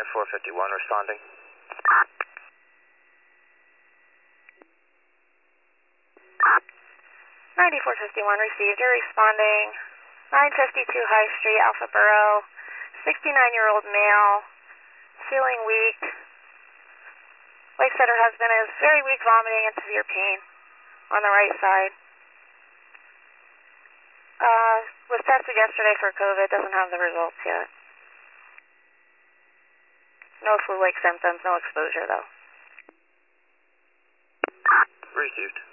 9451 responding. 9451 received. You're responding. 952 High Street, Alpha Borough. 69-year-old male. Feeling weak. Wife said her husband is very weak, vomiting, and severe pain on the right side. Was tested yesterday for COVID. Doesn't have the results yet. No flu-like symptoms. No exposure, though. Received.